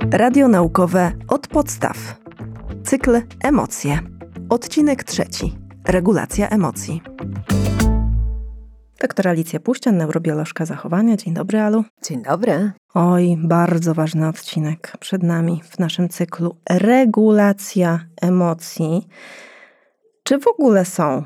Radio naukowe od podstaw. Cykl Emocje. Odcinek 3. Regulacja emocji. Doktor Alicja Puścian, neurobiolożka zachowania. Dzień dobry, Alu. Dzień dobry. Oj, bardzo ważny odcinek przed nami w naszym cyklu. Regulacja emocji. Czy w ogóle są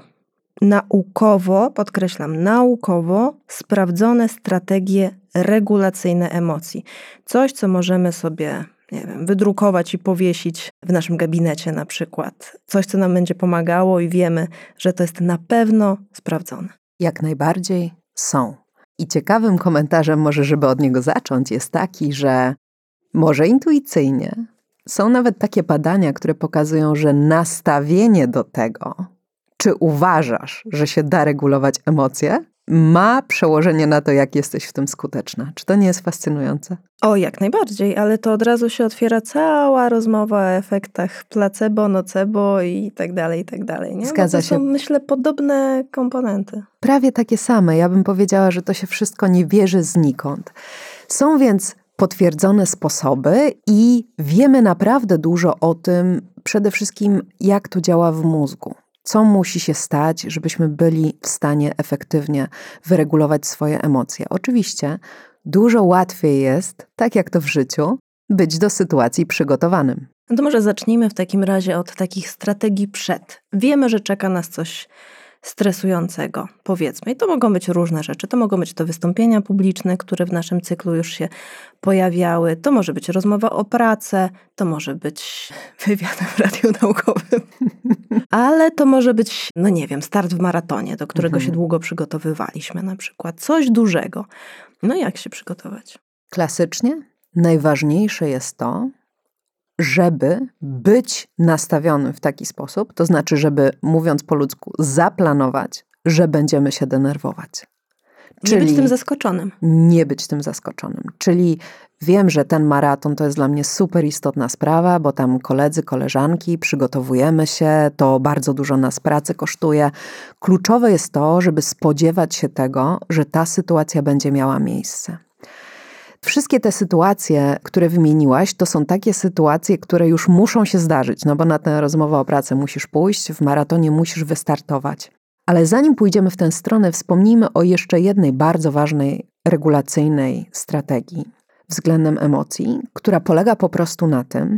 naukowo, podkreślam, naukowo sprawdzone strategie regulacyjne emocji? Coś, co możemy sobie, wydrukować i powiesić w naszym gabinecie na przykład. Coś, co nam będzie pomagało i wiemy, że to jest na pewno sprawdzone. Jak najbardziej są. I ciekawym komentarzem, może żeby od niego zacząć, jest taki, że może intuicyjnie są nawet takie badania, które pokazują, że nastawienie do tego, czy uważasz, że się da regulować emocje, ma przełożenie na to, jak jesteś w tym skuteczna. Czy to nie jest fascynujące? O, jak najbardziej, ale to od razu się otwiera cała rozmowa o efektach placebo, nocebo i tak dalej, i tak dalej. Nie? Zgadza się. To są, myślę, podobne komponenty. Prawie takie same. Ja bym powiedziała, że to się wszystko nie bierze znikąd. Są więc potwierdzone sposoby i wiemy naprawdę dużo o tym, przede wszystkim jak to działa w mózgu. Co musi się stać, żebyśmy byli w stanie efektywnie wyregulować swoje emocje. Oczywiście dużo łatwiej jest, tak jak to w życiu, być do sytuacji przygotowanym. No to może zacznijmy w takim razie od takich strategii przed. Wiemy, że czeka nas coś stresującego, powiedzmy. I to mogą być różne rzeczy. To mogą być to wystąpienia publiczne, które w naszym cyklu już się pojawiały. To może być rozmowa o pracę. To może być wywiad w radiu naukowym. Ale to może być, start w maratonie, do którego się długo przygotowywaliśmy na przykład. Coś dużego. No jak się przygotować? Klasycznie najważniejsze jest to, żeby być nastawionym w taki sposób, to znaczy, żeby, mówiąc po ludzku, zaplanować, że będziemy się denerwować. Nie być tym zaskoczonym. Nie być tym zaskoczonym. Czyli wiem, że ten maraton to jest dla mnie super istotna sprawa, bo tam koledzy, koleżanki, przygotowujemy się, to bardzo dużo nas pracy kosztuje. Kluczowe jest to, żeby spodziewać się tego, że ta sytuacja będzie miała miejsce. Wszystkie te sytuacje, które wymieniłaś, to są takie sytuacje, które już muszą się zdarzyć, no bo na tę rozmowę o pracę musisz pójść, w maratonie musisz wystartować. Ale zanim pójdziemy w tę stronę, wspomnijmy o jeszcze jednej bardzo ważnej regulacyjnej strategii względem emocji, która polega po prostu na tym,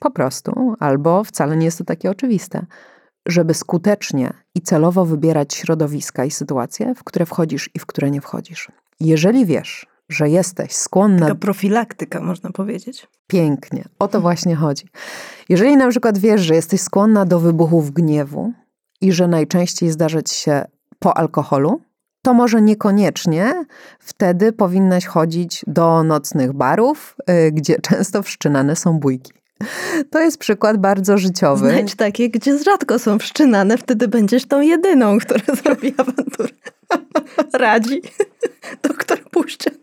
albo wcale nie jest to takie oczywiste, żeby skutecznie i celowo wybierać środowiska i sytuacje, w które wchodzisz i w które nie wchodzisz. Jeżeli wiesz, że jesteś skłonna... Taka profilaktyka, można powiedzieć. Pięknie. O to właśnie chodzi. Jeżeli na przykład wiesz, że jesteś skłonna do wybuchów gniewu i że najczęściej zdarza ci się po alkoholu, to może niekoniecznie wtedy powinnaś chodzić do nocnych barów, gdzie często wszczynane są bójki. To jest przykład bardzo życiowy. Znajdź takie, gdzie rzadko są wszczynane, wtedy będziesz tą jedyną, która zrobi awanturę. Radzi doktor Puścian.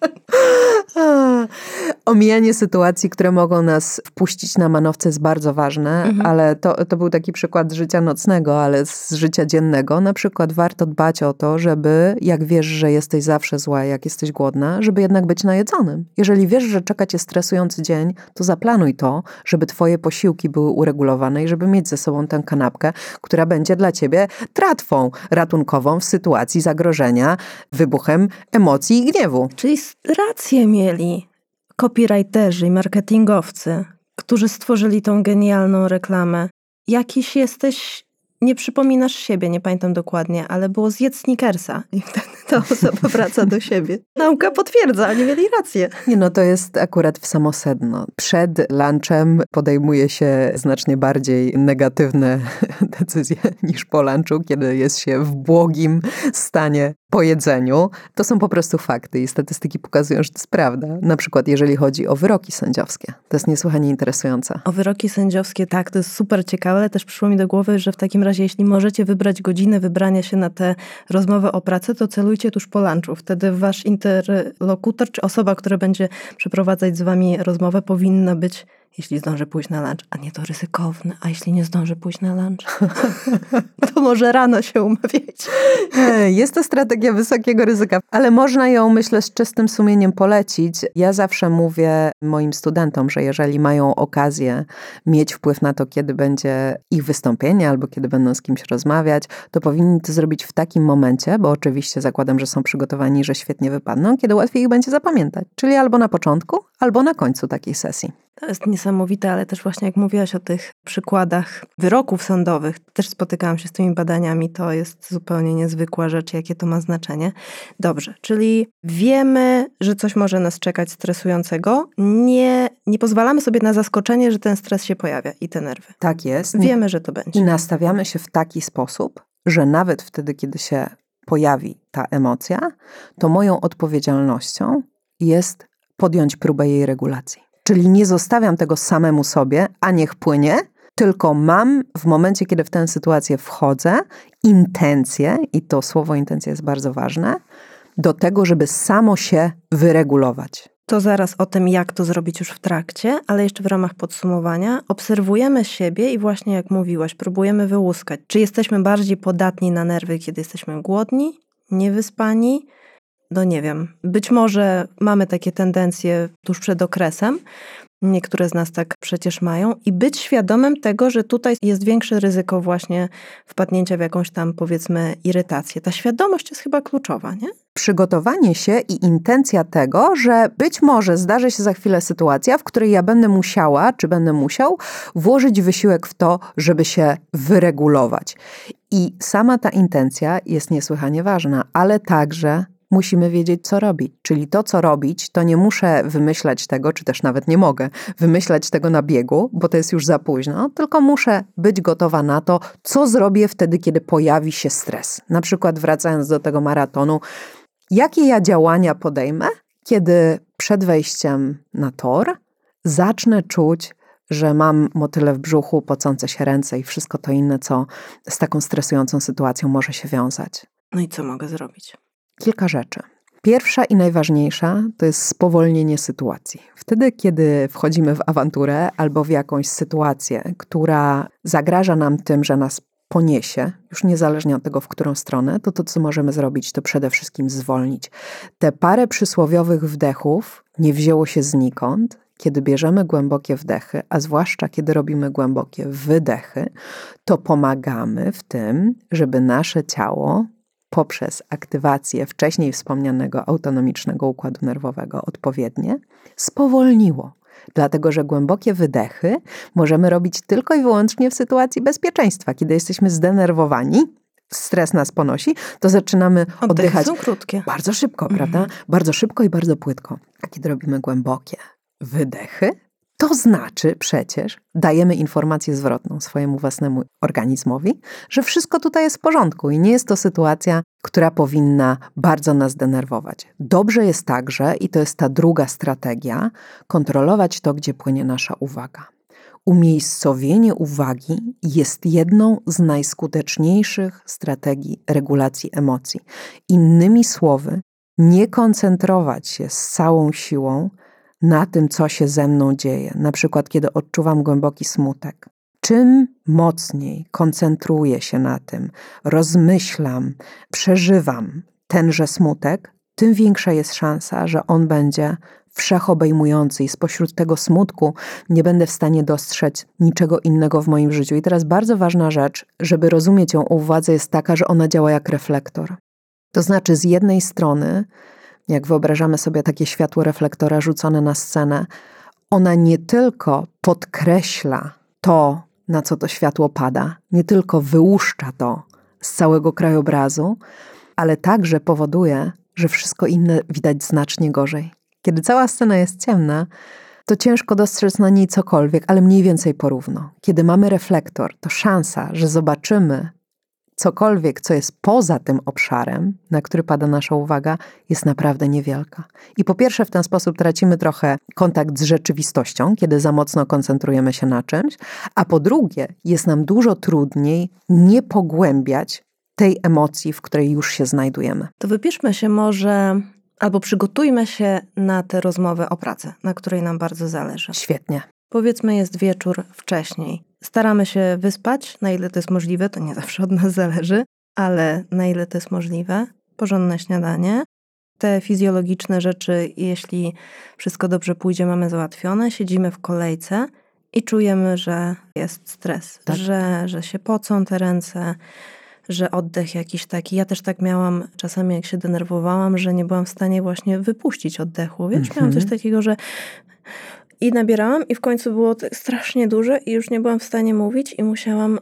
Omijanie sytuacji, które mogą nas wpuścić na manowce jest bardzo ważne, ale to był taki przykład z życia nocnego, ale z życia dziennego. Na przykład warto dbać o to, żeby, jak wiesz, że jesteś zawsze zła, jak jesteś głodna, żeby jednak być najedzonym. Jeżeli wiesz, że czeka cię stresujący dzień, to zaplanuj to, żeby twoje posiłki były uregulowane i żeby mieć ze sobą tę kanapkę, która będzie dla ciebie tratwą ratunkową w sytuacji zagrożenia wybuchem emocji i gniewu. Czyli rację mieli copywriterzy i marketingowcy, którzy stworzyli tą genialną reklamę. Jakiś jesteś, nie przypominasz siebie, nie pamiętam dokładnie, ale było zjedz Snickersa i wtedy ta osoba wraca do siebie. Nauka potwierdza, oni mieli rację. To jest akurat w samo sedno. Przed lunchem podejmuje się znacznie bardziej negatywne decyzje niż po lunchu, kiedy jest się w błogim stanie po jedzeniu. To są po prostu fakty i statystyki pokazują, że to jest prawda. Na przykład jeżeli chodzi o wyroki sędziowskie. To jest niesłychanie interesujące. O wyroki sędziowskie, tak, to jest super ciekawe, ale też przyszło mi do głowy, że w takim razie, jeśli możecie wybrać godzinę wybrania się na tę rozmowę o pracę, to celujcie tuż po lunchu. Wtedy wasz interlokutor, czy osoba, która będzie przeprowadzać z wami rozmowę, powinna być jeśli zdążę pójść na lunch, a nie, to ryzykowne, a jeśli nie zdążę pójść na lunch, to może rano się umawiać. Jest to strategia wysokiego ryzyka, ale można ją, myślę, z czystym sumieniem polecić. Ja zawsze mówię moim studentom, że jeżeli mają okazję mieć wpływ na to, kiedy będzie ich wystąpienie albo kiedy będą z kimś rozmawiać, to powinni to zrobić w takim momencie, bo oczywiście zakładam, że są przygotowani, że świetnie wypadną, kiedy łatwiej ich będzie zapamiętać. Czyli albo na początku, albo na końcu takiej sesji. To jest niesamowite, ale też właśnie jak mówiłaś o tych przykładach wyroków sądowych, też spotykałam się z tymi badaniami, to jest zupełnie niezwykła rzecz, jakie to ma znaczenie. Dobrze, czyli wiemy, że coś może nas czekać stresującego, nie pozwalamy sobie na zaskoczenie, że ten stres się pojawia i te nerwy. Tak jest. Wiemy, że to będzie. I nastawiamy się w taki sposób, że nawet wtedy, kiedy się pojawi ta emocja, to moją odpowiedzialnością jest podjąć próbę jej regulacji. Czyli nie zostawiam tego samemu sobie, a niech płynie, tylko mam w momencie, kiedy w tę sytuację wchodzę, intencję, i to słowo intencja jest bardzo ważne, do tego, żeby samo się wyregulować. To zaraz o tym, jak to zrobić już w trakcie, ale jeszcze w ramach podsumowania obserwujemy siebie i właśnie jak mówiłaś, próbujemy wyłuskać, czy jesteśmy bardziej podatni na nerwy, kiedy jesteśmy głodni, niewyspani. No nie wiem, być może mamy takie tendencje tuż przed okresem, niektóre z nas tak przecież mają i być świadomym tego, że tutaj jest większe ryzyko właśnie wpadnięcia w jakąś tam, powiedzmy, irytację. Ta świadomość jest chyba kluczowa, nie? Przygotowanie się i intencja tego, że być może zdarzy się za chwilę sytuacja, w której ja będę musiała, czy będę musiał włożyć wysiłek w to, żeby się wyregulować. I sama ta intencja jest niesłychanie ważna, ale także musimy wiedzieć, co robić. Czyli to, co robić, to nie muszę wymyślać tego, czy też nawet nie mogę wymyślać tego na biegu, bo to jest już za późno, tylko muszę być gotowa na to, co zrobię wtedy, kiedy pojawi się stres. Na przykład wracając do tego maratonu, jakie ja działania podejmę, kiedy przed wejściem na tor zacznę czuć, że mam motyle w brzuchu, pocące się ręce i wszystko to inne, co z taką stresującą sytuacją może się wiązać. No i co mogę zrobić? Kilka rzeczy. Pierwsza i najważniejsza to jest spowolnienie sytuacji. Wtedy, kiedy wchodzimy w awanturę albo w jakąś sytuację, która zagraża nam tym, że nas poniesie, już niezależnie od tego, w którą stronę, to co możemy zrobić, to przede wszystkim zwolnić. Te parę przysłowiowych wdechów nie wzięło się znikąd. Kiedy bierzemy głębokie wdechy, a zwłaszcza kiedy robimy głębokie wydechy, to pomagamy w tym, żeby nasze ciało poprzez aktywację wcześniej wspomnianego autonomicznego układu nerwowego odpowiednie spowolniło. Dlatego, że głębokie wydechy możemy robić tylko i wyłącznie w sytuacji bezpieczeństwa. Kiedy jesteśmy zdenerwowani, stres nas ponosi, to zaczynamy oddychać są krótkie. Bardzo szybko, prawda? Bardzo szybko i bardzo płytko. A kiedy robimy głębokie wydechy, to znaczy przecież dajemy informację zwrotną swojemu własnemu organizmowi, że wszystko tutaj jest w porządku i nie jest to sytuacja, która powinna bardzo nas denerwować. Dobrze jest także, i to jest ta druga strategia, kontrolować to, gdzie płynie nasza uwaga. Umiejscowienie uwagi jest jedną z najskuteczniejszych strategii regulacji emocji. Innymi słowy, nie koncentrować się z całą siłą na tym, co się ze mną dzieje. Na przykład, kiedy odczuwam głęboki smutek. Czym mocniej koncentruję się na tym, rozmyślam, przeżywam tenże smutek, tym większa jest szansa, że on będzie wszechobejmujący i spośród tego smutku nie będę w stanie dostrzec niczego innego w moim życiu. I teraz bardzo ważna rzecz, żeby rozumieć ją o uwadze, jest taka, że ona działa jak reflektor. To znaczy z jednej strony, jak wyobrażamy sobie takie światło reflektora rzucone na scenę, ona nie tylko podkreśla to, na co to światło pada, nie tylko wyłuszcza to z całego krajobrazu, ale także powoduje, że wszystko inne widać znacznie gorzej. Kiedy cała scena jest ciemna, to ciężko dostrzec na niej cokolwiek, ale mniej więcej porówno. Kiedy mamy reflektor, to szansa, że zobaczymy cokolwiek, co jest poza tym obszarem, na który pada nasza uwaga, jest naprawdę niewielka. I po pierwsze w ten sposób tracimy trochę kontakt z rzeczywistością, kiedy za mocno koncentrujemy się na czymś, a po drugie jest nam dużo trudniej nie pogłębiać tej emocji, w której już się znajdujemy. To wypiszmy się może, albo przygotujmy się na tę rozmowę o pracę, na której nam bardzo zależy. Świetnie. Powiedzmy jest wieczór wcześniej. Staramy się wyspać, na ile to jest możliwe, to nie zawsze od nas zależy, ale na ile to jest możliwe. Porządne śniadanie. Te fizjologiczne rzeczy, jeśli wszystko dobrze pójdzie, mamy załatwione. Siedzimy w kolejce i czujemy, że jest stres, tak. że się pocą te ręce, że oddech jakiś taki. Ja też tak miałam czasami, jak się denerwowałam, że nie byłam w stanie właśnie wypuścić oddechu. Wiesz, miałam coś takiego, że i nabierałam i w końcu było strasznie duże i już nie byłam w stanie mówić i musiałam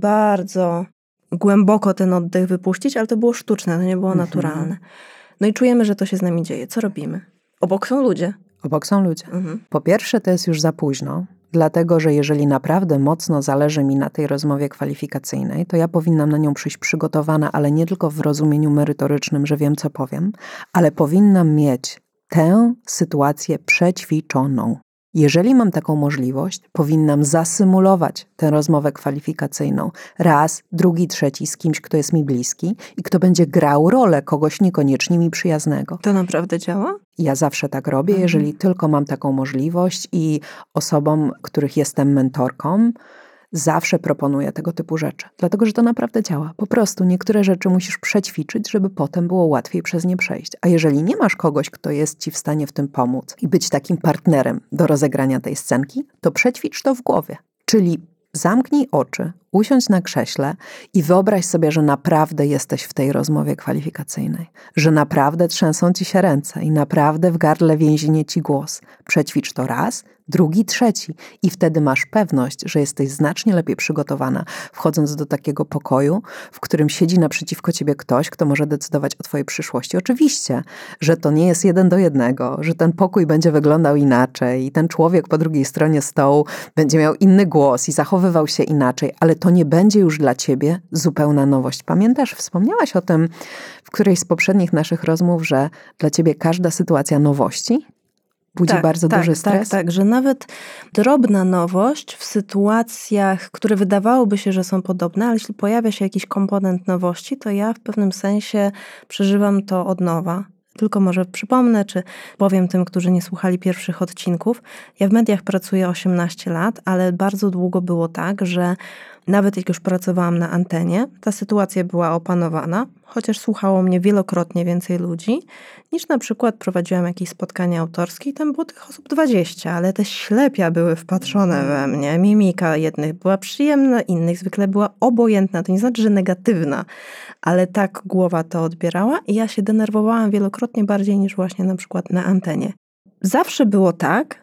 bardzo głęboko ten oddech wypuścić, ale to było sztuczne, to nie było naturalne. No i czujemy, że to się z nami dzieje. Co robimy? Obok są ludzie. Obok są ludzie. Po pierwsze, to jest już za późno, dlatego, że jeżeli naprawdę mocno zależy mi na tej rozmowie kwalifikacyjnej, to ja powinnam na nią przyjść przygotowana, ale nie tylko w rozumieniu merytorycznym, że wiem, co powiem, ale powinnam mieć tę sytuację przećwiczoną. Jeżeli mam taką możliwość, powinnam zasymulować tę rozmowę kwalifikacyjną raz, drugi, trzeci z kimś, kto jest mi bliski i kto będzie grał rolę kogoś niekoniecznie mi przyjaznego. To naprawdę działa? Ja zawsze tak robię, jeżeli tylko mam taką możliwość i osobom, których jestem mentorką, zawsze proponuję tego typu rzeczy. Dlatego, że to naprawdę działa. Po prostu niektóre rzeczy musisz przećwiczyć, żeby potem było łatwiej przez nie przejść. A jeżeli nie masz kogoś, kto jest ci w stanie w tym pomóc i być takim partnerem do rozegrania tej scenki, to przećwicz to w głowie. Czyli zamknij oczy, usiądź na krześle i wyobraź sobie, że naprawdę jesteś w tej rozmowie kwalifikacyjnej. Że naprawdę trzęsą ci się ręce i naprawdę w gardle więzienie ci głos. Przećwicz to raz, drugi, trzeci i wtedy masz pewność, że jesteś znacznie lepiej przygotowana, wchodząc do takiego pokoju, w którym siedzi naprzeciwko ciebie ktoś, kto może decydować o twojej przyszłości. Oczywiście, że to nie jest 1:1, że ten pokój będzie wyglądał inaczej i ten człowiek po drugiej stronie stołu będzie miał inny głos i zachowywał się inaczej, ale to nie będzie już dla ciebie zupełna nowość. Pamiętasz, wspomniałaś o tym w którejś z poprzednich naszych rozmów, że dla ciebie każda sytuacja nowości budzi bardzo duży stres? Tak, że nawet drobna nowość w sytuacjach, które wydawałoby się, że są podobne, ale jeśli pojawia się jakiś komponent nowości, to ja w pewnym sensie przeżywam to od nowa. Tylko może przypomnę, czy powiem tym, którzy nie słuchali pierwszych odcinków. Ja w mediach pracuję 18 lat, ale bardzo długo było tak, że nawet jak już pracowałam na antenie, ta sytuacja była opanowana, chociaż słuchało mnie wielokrotnie więcej ludzi, niż na przykład prowadziłam jakieś spotkania autorskie i tam było tych osób 20, ale te ślepia były wpatrzone we mnie. Mimika jednych była przyjemna, innych zwykle była obojętna. To nie znaczy, że negatywna, ale tak głowa to odbierała i ja się denerwowałam wielokrotnie bardziej niż właśnie na przykład na antenie. Zawsze było tak,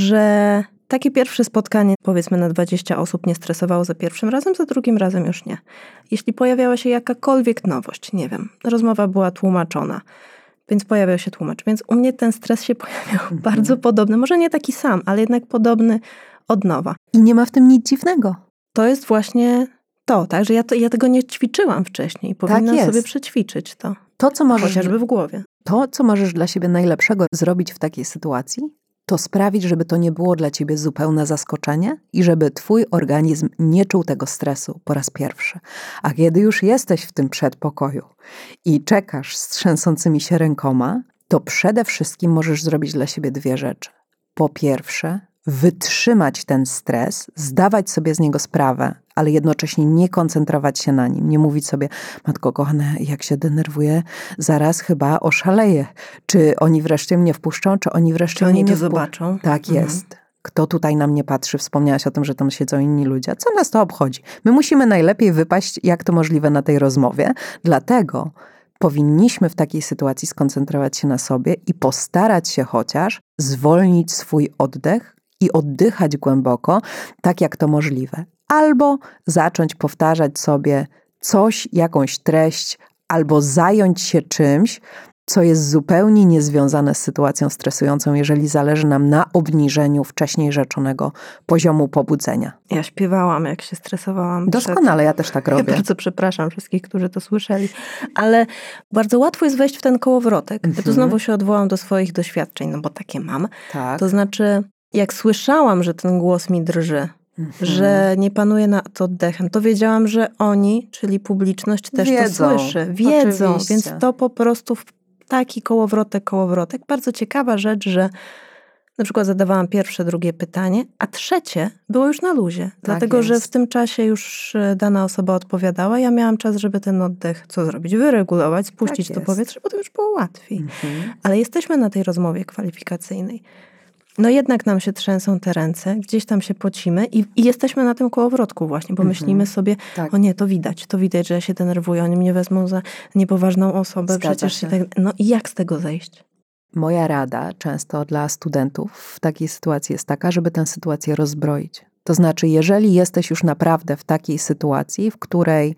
że takie pierwsze spotkanie, powiedzmy na 20 osób, nie stresowało za pierwszym razem, za drugim razem już nie. Jeśli pojawiała się jakakolwiek nowość, nie wiem, rozmowa była tłumaczona, więc pojawiał się tłumacz. Więc u mnie ten stres się pojawiał bardzo podobny, może nie taki sam, ale jednak podobny od nowa. I nie ma w tym nic dziwnego. To jest właśnie to, tak, że ja tego nie ćwiczyłam wcześniej. Powinnam sobie przećwiczyć to co możesz, chociażby w głowie. To, co możesz dla siebie najlepszego zrobić w takiej sytuacji, to sprawić, żeby to nie było dla ciebie zupełne zaskoczenie i żeby twój organizm nie czuł tego stresu po raz pierwszy. A kiedy już jesteś w tym przedpokoju i czekasz z trzęsącymi się rękoma, to przede wszystkim możesz zrobić dla siebie dwie rzeczy. Po pierwsze, wytrzymać ten stres, zdawać sobie z niego sprawę, ale jednocześnie nie koncentrować się na nim. Nie mówić sobie, matko kochana, jak się denerwuję, zaraz chyba oszaleję. Czy oni wreszcie mnie wpuszczą, czy oni wreszcie mnie nie zobaczą? Tak jest. Kto tutaj na mnie patrzy? Wspomniałaś o tym, że tam siedzą inni ludzie. Co nas to obchodzi? My musimy najlepiej wypaść, jak to możliwe na tej rozmowie. Dlatego powinniśmy w takiej sytuacji skoncentrować się na sobie i postarać się chociaż zwolnić swój oddech i oddychać głęboko, tak jak to możliwe. Albo zacząć powtarzać sobie coś, jakąś treść, albo zająć się czymś, co jest zupełnie niezwiązane z sytuacją stresującą, jeżeli zależy nam na obniżeniu wcześniej rzeczonego poziomu pobudzenia. Ja śpiewałam, jak się stresowałam. Doskonale, ja też tak robię. Ja bardzo przepraszam wszystkich, którzy to słyszeli, ale bardzo łatwo jest wejść w ten kołowrotek. Ja tu znowu się odwołam do swoich doświadczeń, no bo takie mam. Tak. To znaczy, jak słyszałam, że ten głos mi drży, że nie panuje nad oddechem, to wiedziałam, że oni, czyli publiczność też wiedzą, to słyszy. Wiedzą, oczywiście. więc to po prostu taki kołowrotek. Bardzo ciekawa rzecz, że Na przykład zadawałam pierwsze, drugie pytanie, a trzecie było już na luzie. Dlatego, że w tym czasie już dana osoba odpowiadała. Ja miałam czas, żeby ten oddech, co zrobić? Wyregulować, spuścić to powietrze, potem już było łatwiej. Ale jesteśmy na tej rozmowie kwalifikacyjnej. No jednak nam się trzęsą te ręce, gdzieś tam się pocimy i jesteśmy na tym kołowrotku właśnie, bo myślimy sobie, o nie, to widać, że ja się denerwuję, oni mnie wezmą za niepoważną osobę. Zgadza przecież się. No i jak z tego zejść? Moja rada często dla studentów w takiej sytuacji jest taka, żeby tę sytuację rozbroić. To znaczy, jeżeli jesteś już naprawdę w takiej sytuacji, w której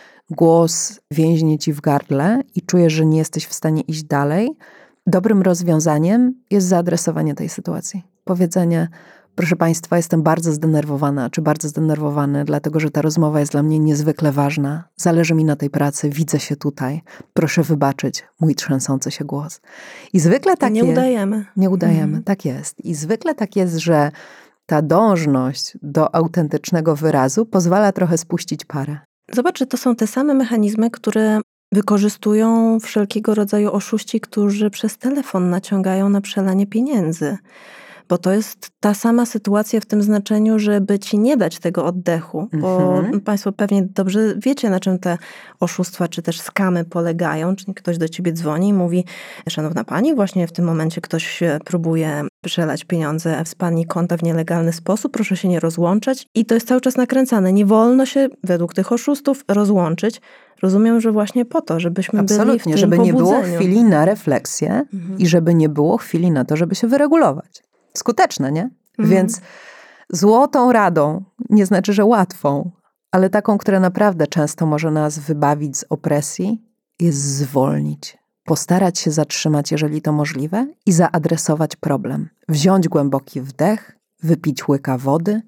głos więźnie ci w gardle i czujesz, że nie jesteś w stanie iść dalej, dobrym rozwiązaniem jest zaadresowanie tej sytuacji. Powiedzenie, proszę Państwa, jestem bardzo zdenerwowana, czy bardzo zdenerwowany, dlatego że ta rozmowa jest dla mnie niezwykle ważna. Zależy mi na tej pracy, widzę się tutaj. Proszę wybaczyć mój trzęsący się głos. I zwykle tak jest. Nie udajemy, tak jest. I zwykle tak jest, że ta dążność do autentycznego wyrazu pozwala trochę spuścić parę. Zobacz, że to są te same mechanizmy, które wykorzystują wszelkiego rodzaju oszuści, którzy przez telefon naciągają na przelanie pieniędzy. Bo to jest ta sama sytuacja w tym znaczeniu, żeby ci nie dać tego oddechu. Bo Państwo pewnie dobrze wiecie, na czym te oszustwa, czy też skamy polegają. Czyli ktoś do ciebie dzwoni i mówi, szanowna pani, właśnie w tym momencie ktoś próbuje przelać pieniądze z pani konta w nielegalny sposób, proszę się nie rozłączać. I to jest cały czas nakręcane. Nie wolno się, według tych oszustów, rozłączyć. Rozumiem, że właśnie po to, żebyśmy byli w tym żeby pobudzeniu. nie było chwili na refleksję i żeby nie było chwili na to, żeby się wyregulować. Skuteczne, nie? Więc złotą radą, nie znaczy, że łatwą, ale taką, która naprawdę często może nas wybawić z opresji, jest zwolnić. Postarać się zatrzymać, jeżeli to możliwe, i zaadresować problem. Wziąć głęboki wdech, wypić łyka wody,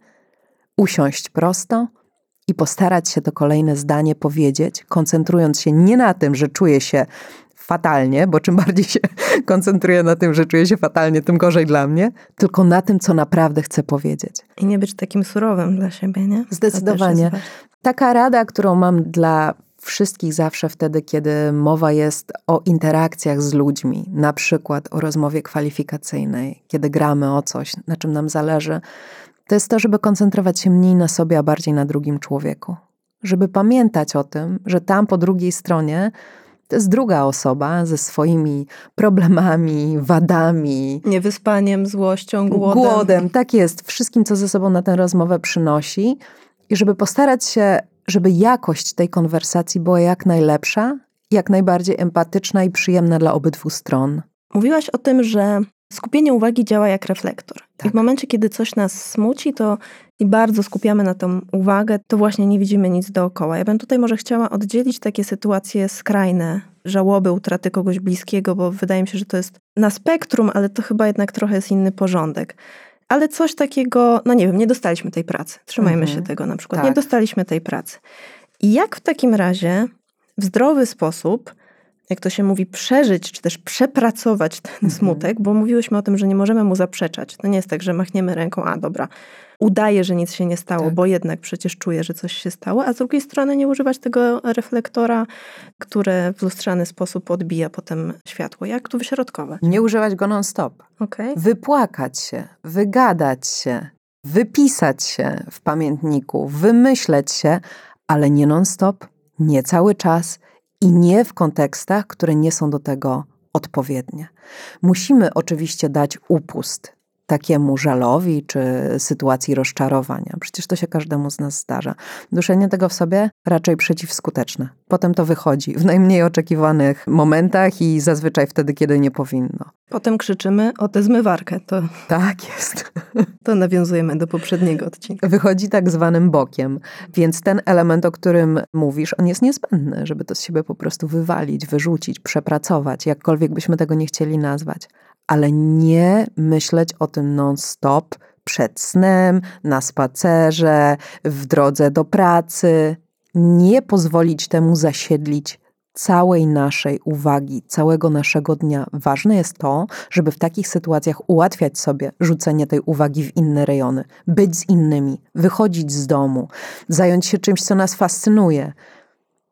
usiąść prosto i postarać się to kolejne zdanie powiedzieć, koncentrując się nie na tym, że czuję się fatalnie, bo czym bardziej się koncentruję na tym, że czuję się fatalnie, tym gorzej dla mnie, tylko na tym, co naprawdę chcę powiedzieć. I nie być takim surowym dla siebie, nie? Zdecydowanie. Taka rada, którą mam dla wszystkich zawsze wtedy, kiedy mowa jest o interakcjach z ludźmi, na przykład o rozmowie kwalifikacyjnej, kiedy gramy o coś, na czym nam zależy, to jest to, żeby koncentrować się mniej na sobie, a bardziej na drugim człowieku. Żeby pamiętać o tym, że tam po drugiej stronie to jest druga osoba ze swoimi problemami, wadami. Niewyspaniem, złością, głodem. Głodem, tak jest. Wszystkim, co ze sobą na tę rozmowę przynosi. I żeby postarać się, żeby jakość tej konwersacji była jak najlepsza, jak najbardziej empatyczna i przyjemna dla obydwu stron. Mówiłaś o tym, że skupienie uwagi działa jak reflektor. Tak. I w momencie, kiedy coś nas smuci, to i bardzo skupiamy na tą uwagę, to właśnie nie widzimy nic dookoła. Ja bym tutaj może chciała oddzielić takie sytuacje skrajne, żałoby, utraty kogoś bliskiego, bo wydaje mi się, że to jest na spektrum, ale to chyba jednak trochę jest inny porządek. Ale coś takiego, no nie wiem, nie dostaliśmy tej pracy. Trzymajmy się tego na przykład. Tak. Nie dostaliśmy tej pracy. I jak w takim razie w zdrowy sposób, jak to się mówi, przeżyć, czy też przepracować ten smutek, bo mówiłyśmy o tym, że nie możemy mu zaprzeczać. To nie jest tak, że machniemy ręką, a dobra, udaję, że nic się nie stało, bo jednak przecież czuję, że coś się stało, a z drugiej strony nie używać tego reflektora, które w lustrzany sposób odbija potem światło. Jak tu wyśrodkować? Nie używać go non-stop. Okay. Wypłakać się, wygadać się, wypisać się w pamiętniku, wymyśleć się, ale nie non-stop, nie cały czas i nie w kontekstach, które nie są do tego odpowiednie. Musimy oczywiście dać upust takiemu żalowi czy sytuacji rozczarowania. Przecież to się każdemu z nas zdarza. Duszenie tego w sobie raczej przeciwskuteczne. Potem to wychodzi w najmniej oczekiwanych momentach i zazwyczaj wtedy, kiedy nie powinno. Potem krzyczymy o tę zmywarkę. Tak jest. To nawiązujemy do poprzedniego odcinka. Wychodzi tak zwanym bokiem. Więc ten element, o którym mówisz, on jest niezbędny, żeby to z siebie po prostu wywalić, wyrzucić, przepracować, jakkolwiek byśmy tego nie chcieli nazwać. Ale nie myśleć o tym non-stop, przed snem, na spacerze, w drodze do pracy. Nie pozwolić temu zasiedlić całej naszej uwagi, całego naszego dnia. Ważne jest to, żeby w takich sytuacjach ułatwiać sobie rzucenie tej uwagi w inne rejony. Być z innymi, wychodzić z domu, zająć się czymś, co nas fascynuje.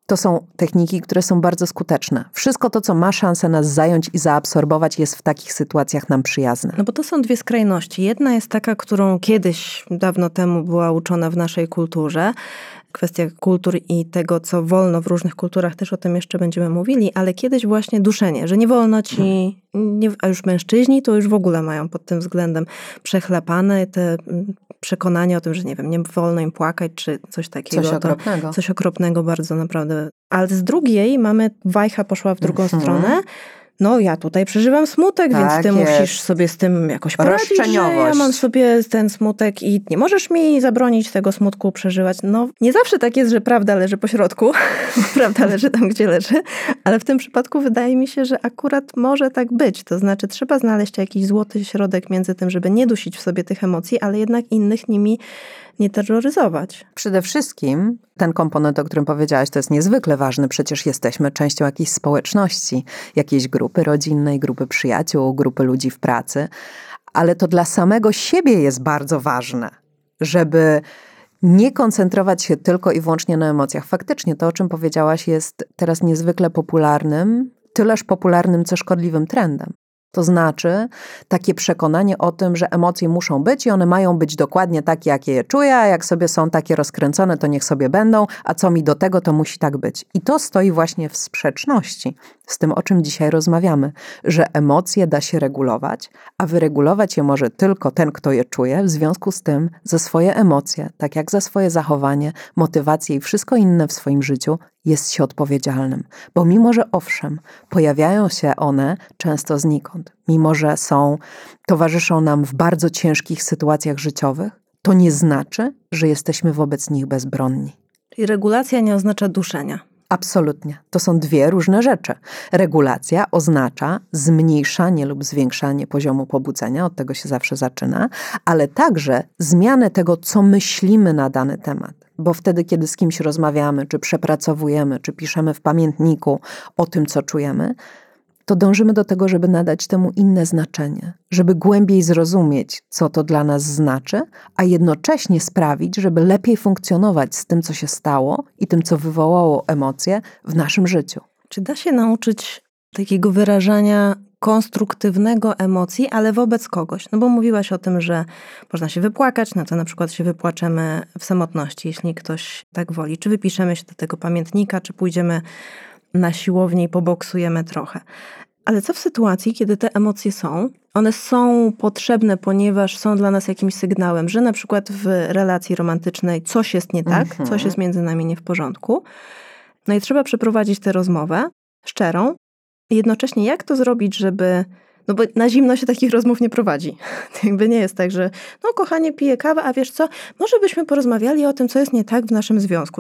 To są techniki, które są bardzo skuteczne. Wszystko to, co ma szansę nas zająć i zaabsorbować, jest w takich sytuacjach nam przyjazne. No bo to są dwie skrajności. Jedna jest taka, którą kiedyś, dawno temu była uczona w naszej kulturze. Kwestia kultur i tego, co wolno w różnych kulturach, też o tym jeszcze będziemy mówili, ale kiedyś właśnie duszenie, że nie wolno ci, a już mężczyźni to już w ogóle mają pod tym względem przechlapane te przekonanie o tym, że nie wiem, nie wolno im płakać, czy coś takiego. Coś okropnego. Coś okropnego bardzo naprawdę. Ale z drugiej mamy, wajcha poszła w drugą stronę. No ja tutaj przeżywam smutek, tak, więc ty musisz sobie z tym jakoś poradzić, że ja mam sobie ten smutek i nie możesz mi zabronić tego smutku przeżywać. No nie zawsze tak jest, że prawda leży po środku, prawda leży tam, gdzie leży, ale w tym przypadku wydaje mi się, że akurat może tak być. To znaczy trzeba znaleźć jakiś złoty środek między tym, żeby nie dusić w sobie tych emocji, ale jednak innych nimi nie terroryzować. Przede wszystkim ten komponent, o którym powiedziałaś, to jest niezwykle ważny. Przecież jesteśmy częścią jakiejś społeczności, jakiejś grupy rodzinnej, grupy przyjaciół, grupy ludzi w pracy. Ale to dla samego siebie jest bardzo ważne, żeby nie koncentrować się tylko i wyłącznie na emocjach. Faktycznie to, o czym powiedziałaś, jest teraz niezwykle popularnym, tyleż popularnym, co szkodliwym trendem. To znaczy takie przekonanie o tym, że emocje muszą być i one mają być dokładnie takie, jakie je czuję, a jak sobie są takie rozkręcone, to niech sobie będą, a co mi do tego, to musi tak być. I to stoi właśnie w sprzeczności z tym, o czym dzisiaj rozmawiamy, że emocje da się regulować, a wyregulować je może tylko ten, kto je czuje, w związku z tym za swoje emocje, tak jak za swoje zachowanie, motywacje i wszystko inne w swoim życiu, jest się odpowiedzialnym. Bo mimo, że owszem, pojawiają się one często znikąd, mimo, że towarzyszą nam w bardzo ciężkich sytuacjach życiowych, to nie znaczy, że jesteśmy wobec nich bezbronni. I regulacja nie oznacza duszenia. Absolutnie. To są dwie różne rzeczy. Regulacja oznacza zmniejszanie lub zwiększanie poziomu pobudzenia, od tego się zawsze zaczyna, ale także zmianę tego, co myślimy na dany temat. Bo wtedy, kiedy z kimś rozmawiamy, czy przepracowujemy, czy piszemy w pamiętniku o tym, co czujemy, to dążymy do tego, żeby nadać temu inne znaczenie, żeby głębiej zrozumieć, co to dla nas znaczy, a jednocześnie sprawić, żeby lepiej funkcjonować z tym, co się stało i tym, co wywołało emocje w naszym życiu. Czy da się nauczyć takiego wyrażania konstruktywnego emocji, ale wobec kogoś? No bo mówiłaś o tym, że można się wypłakać, no to na przykład się wypłaczemy w samotności, jeśli ktoś tak woli. Czy wypiszemy się do tego pamiętnika, czy pójdziemy na siłownię i poboksujemy trochę. Ale co w sytuacji, kiedy te emocje są? One są potrzebne, ponieważ są dla nas jakimś sygnałem, że na przykład w relacji romantycznej coś jest nie tak, coś jest między nami nie w porządku. No i trzeba przeprowadzić tę rozmowę szczerą. I jednocześnie jak to zrobić, żeby... No bo na zimno się takich rozmów nie prowadzi. To jakby nie jest tak, że no kochanie, piję kawę, a wiesz co, może byśmy porozmawiali o tym, co jest nie tak w naszym związku.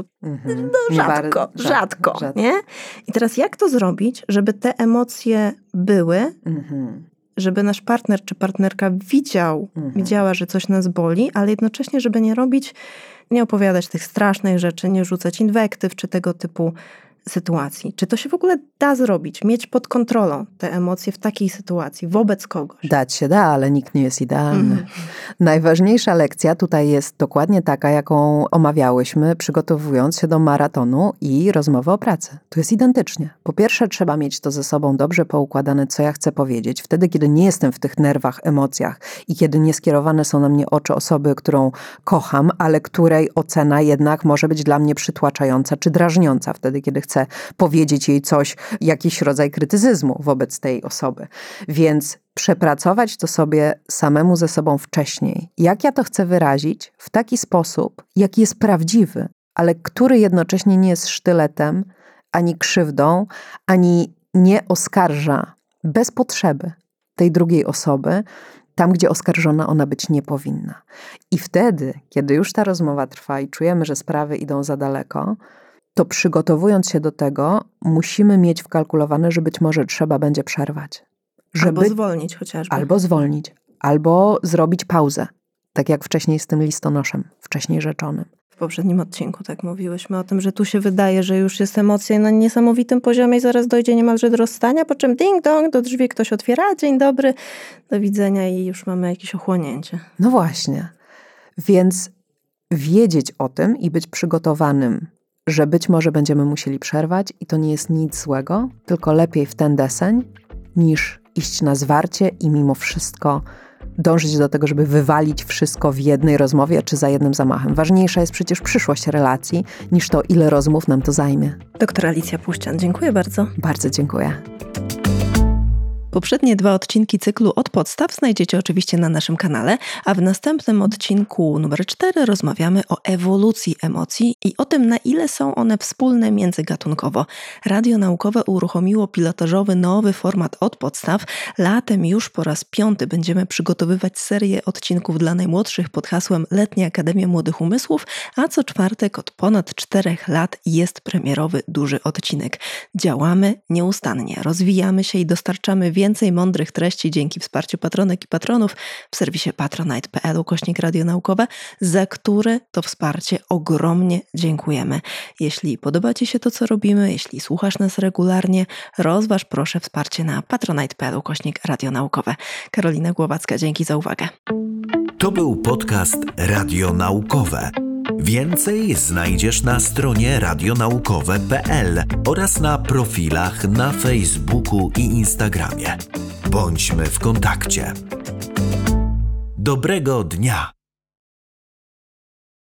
No rzadko, nie? I teraz jak to zrobić, żeby te emocje były, żeby nasz partner czy partnerka widziała, że coś nas boli, ale jednocześnie, żeby nie opowiadać tych strasznych rzeczy, nie rzucać inwektyw czy tego typu sytuacji. Czy to się w ogóle da zrobić? Mieć pod kontrolą te emocje w takiej sytuacji, wobec kogoś? Dać się da, ale nikt nie jest idealny. Najważniejsza lekcja tutaj jest dokładnie taka, jaką omawiałyśmy, przygotowując się do maratonu i rozmowy o pracy. Tu jest identycznie. Po pierwsze, trzeba mieć to ze sobą dobrze poukładane, co ja chcę powiedzieć. Wtedy, kiedy nie jestem w tych nerwach, emocjach i kiedy nie skierowane są na mnie oczy osoby, którą kocham, ale której ocena jednak może być dla mnie przytłaczająca czy drażniąca. Wtedy, kiedy chcę powiedzieć jej coś, jakiś rodzaj krytycyzmu wobec tej osoby. Więc przepracować to sobie samemu ze sobą wcześniej. Jak ja to chcę wyrazić w taki sposób, jaki jest prawdziwy, ale który jednocześnie nie jest sztyletem, ani krzywdą, ani nie oskarża bez potrzeby tej drugiej osoby, tam, gdzie oskarżona ona być nie powinna. I wtedy, kiedy już ta rozmowa trwa i czujemy, że sprawy idą za daleko, to przygotowując się do tego, musimy mieć wkalkulowane, że być może trzeba będzie przerwać. Albo zwolnić chociażby. Albo zwolnić. Albo zrobić pauzę. Tak jak wcześniej z tym listonoszem, wcześniej rzeczonym. W poprzednim odcinku tak mówiłyśmy o tym, że tu się wydaje, że już jest emocja na niesamowitym poziomie i zaraz dojdzie niemalże do rozstania, po czym ding dong, do drzwi ktoś otwiera, dzień dobry, do widzenia i już mamy jakieś ochłonięcie. No właśnie. Więc wiedzieć o tym i być przygotowanym że być może będziemy musieli przerwać i to nie jest nic złego, tylko lepiej w ten deseń niż iść na zwarcie i mimo wszystko dążyć do tego, żeby wywalić wszystko w jednej rozmowie czy za jednym zamachem. Ważniejsza jest przecież przyszłość relacji niż to, ile rozmów nam to zajmie. Doktor Alicja Puścian, dziękuję bardzo. Bardzo dziękuję. Poprzednie 2 odcinki cyklu Od podstaw znajdziecie oczywiście na naszym kanale, a w następnym odcinku numer 4 rozmawiamy o ewolucji emocji i o tym, na ile są one wspólne międzygatunkowo. Radio Naukowe uruchomiło pilotażowy nowy format Od podstaw. Latem już po raz 5 będziemy przygotowywać serię odcinków dla najmłodszych pod hasłem Letnia Akademia Młodych Umysłów, a co czwartek od ponad 4 lat jest premierowy duży odcinek. Działamy nieustannie, rozwijamy się i dostarczamy więcej mądrych treści dzięki wsparciu patronek i patronów w serwisie patronite.pl/radionaukowe, za które to wsparcie ogromnie dziękujemy. Jeśli podoba Ci się to, co robimy, jeśli słuchasz nas regularnie, rozważ proszę wsparcie na patronite.pl/radionaukowe. Karolina Głowacka, dzięki za uwagę. To był podcast Radionaukowe. Więcej znajdziesz na stronie radionaukowe.pl oraz na profilach na Facebooku i Instagramie. Bądźmy w kontakcie. Dobrego dnia!